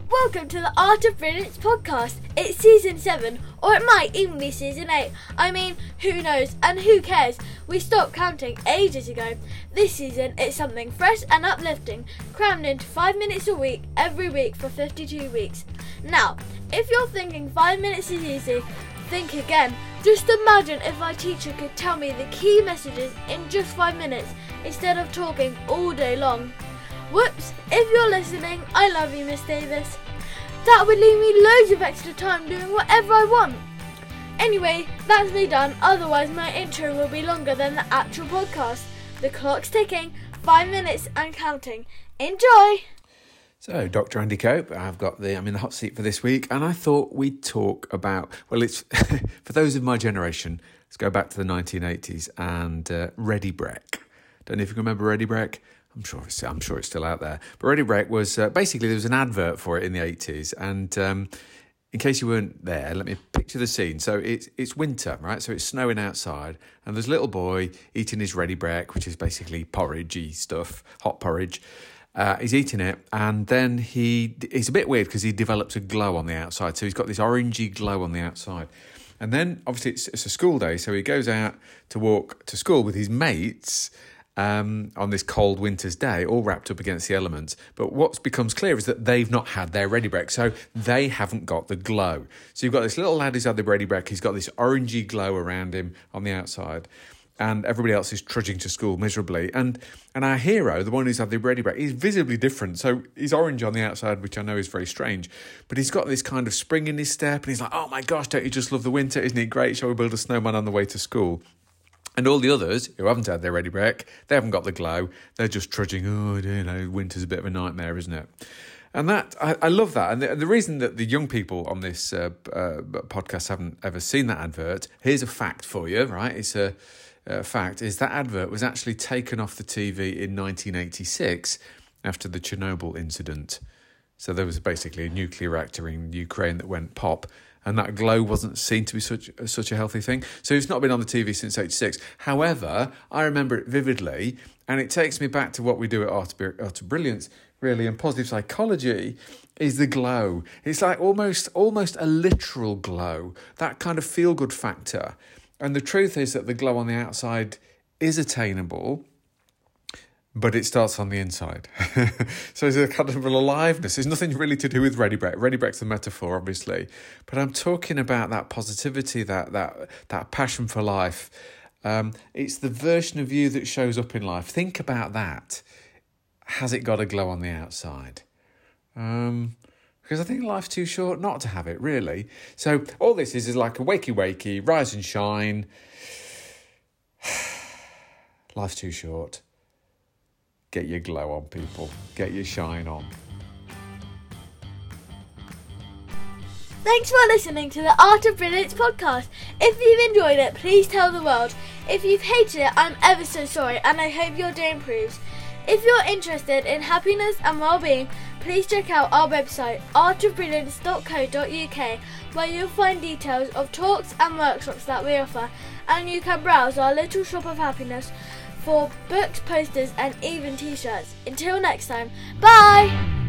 Welcome to the Art of Brilliance podcast. It's season 7, or it might even be season 8. I mean, who knows and who cares? We stopped counting ages ago. This season, it's something fresh and uplifting, crammed into 5 minutes a week, every week for 52 weeks. Now, if you're thinking 5 minutes is easy, think again. Just imagine if my teacher could tell me the key messages in just 5 minutes, instead of talking all day long. Whoops, if you're listening, I love you, Miss Davis. That would leave me loads of extra time doing whatever I want. Anyway, that's me done, otherwise my intro will be longer than the actual podcast. The clock's ticking, 5 minutes and counting. Enjoy! So, Dr. Andy Cope, I'm in the hot seat for this week, and I thought we'd talk about, well, it's for those of my generation, let's go back to the 1980s and Ready Brek. Don't know if you can remember Ready Brek. I'm sure it's still out there. But Ready Brek was basically there was an advert for it in the 80s, and in case you weren't there, let me picture the scene. So it's winter, right? So it's snowing outside, and there's a little boy eating his Ready Brek, which is basically porridgey stuff, hot porridge. He's eating it, and then it's a bit weird because he develops a glow on the outside. So he's got this orangey glow on the outside. And then, obviously, it's a school day, so he goes out to walk to school with his mates on this cold winter's day, all wrapped up against the elements. But what becomes clear is that they've not had their Ready Brek, so they haven't got the glow. So you've got this little lad who's had the Ready Brek, he's got this orangey glow around him on the outside, and everybody else is trudging to school miserably. And our hero, the one who's had the Ready Brek, is visibly different. So he's orange on the outside, which I know is very strange, but he's got this kind of spring in his step, and he's like, oh my gosh, don't you just love the winter? Isn't it great? Shall we build a snowman on the way to school? And all the others who haven't had their Ready Brek, they haven't got the glow. They're just trudging, winter's a bit of a nightmare, isn't it? And that, I love that. And the reason that the young people on this podcast haven't ever seen that advert, here's a fact for you, right? It's a fact, is that advert was actually taken off the TV in 1986 after the Chernobyl incident. So there was basically a nuclear reactor in Ukraine that went pop, and that glow wasn't seen to be such a healthy thing. So it's not been on the TV since 86. However, I remember it vividly, and it takes me back to what we do at Art of Brilliance, really, and positive psychology is the glow. It's like almost a literal glow, that kind of feel-good factor. And the truth is that the glow on the outside is attainable, but it starts on the inside. So there's a kind of aliveness. There's nothing really to do with Ready Brek. Ready Brek's a metaphor, obviously. But I'm talking about that positivity, that passion for life. It's the version of you that shows up in life. Think about that. Has it got a glow on the outside? Because I think life's too short not to have it, really. So all this is like a wakey, rise and shine. Life's too short. Get your glow on, people. Get your shine on. Thanks for listening to the Art of Brilliance podcast. If you've enjoyed it, please tell the world. If you've hated it, I'm ever so sorry, and I hope your day improves. If you're interested in happiness and well-being, please check out our website, artofbrilliance.co.uk, where you'll find details of talks and workshops that we offer, and you can browse our little shop of happiness for books, posters and even t-shirts. Until next time, bye!